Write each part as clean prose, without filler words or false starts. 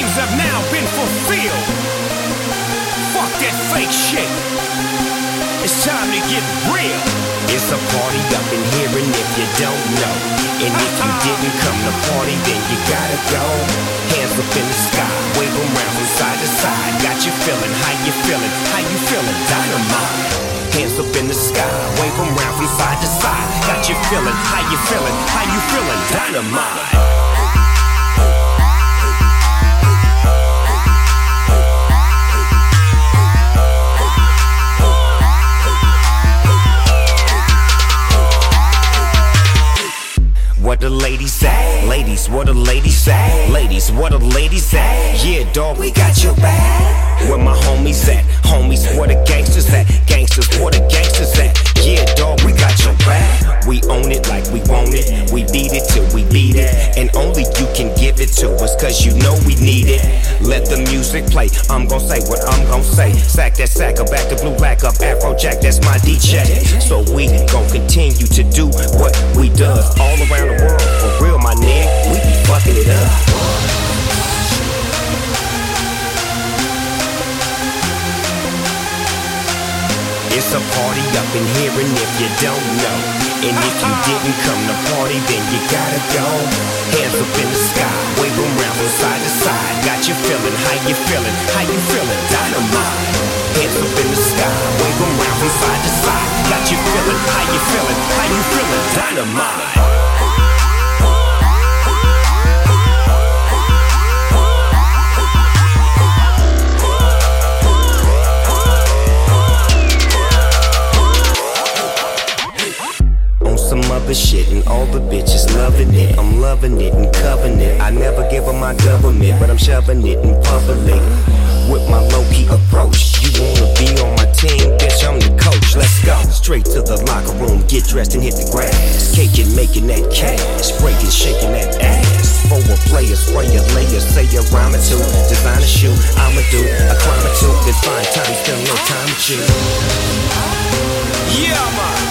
dreams have now been fulfilled. Fuck that fake shit. It's time to get real. It's a party up in here, and if you don't know, and if you didn't come to party, then you gotta go. Hands up in the sky, wave them round from side to side. Got you feeling, how you feeling, how you feeling? Dynamite. Hands up in the sky, wave them round from side to side. Got you feeling, how you feeling, how you feeling? Dynamite. What the ladies say? Ladies, what the ladies say? Ladies, what the ladies say? Yeah, dog, we got your back. Where my homies at? Homies, where the gangsters at? Gangsters, where the gangsters at? Yeah, dog, we got your back. We own it like we want it. We beat it till we beat it. And only you can give it to us, cause you know we need it. Let the music play, I'm gon' say what I'm gon' say. Sack that sacker, back to blue, black up, Afrojack, that's my DJ. So we gon' continue to do what we does all around the world. For real, my nigga, we be fucking it up. It's a party up in here, and if you don't know, and if you didn't come to party, then you gotta go. Hands up in the sky, wave them round from side to side. Got you feeling, how you feeling, how you feeling? Dynamite. Hands up in the sky, wave them round from side to side. Got you feeling, how you feeling, how you feeling? Dynamite. Other shit and all the bitches loving it. I'm loving it and covering it. I never give them my government, but I'm shoving it in public with my low-key approach. You wanna be on my team, bitch, I'm the coach. Let's go straight to the locker room, get dressed and hit the grass. Caking, making that cash, breaking, shaking that ass. For a player, spray a layer, say a rhyme or two. Design a shoe, I'ma do a crime or two. Then find time, spend a little time with you. Yeah, man.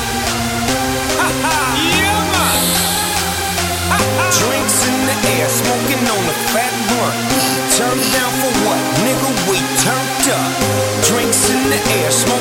Drinks in the air, smoking on a fat blunt. Turned down for what? Nigga, we turned up. Drinks in the air, smoking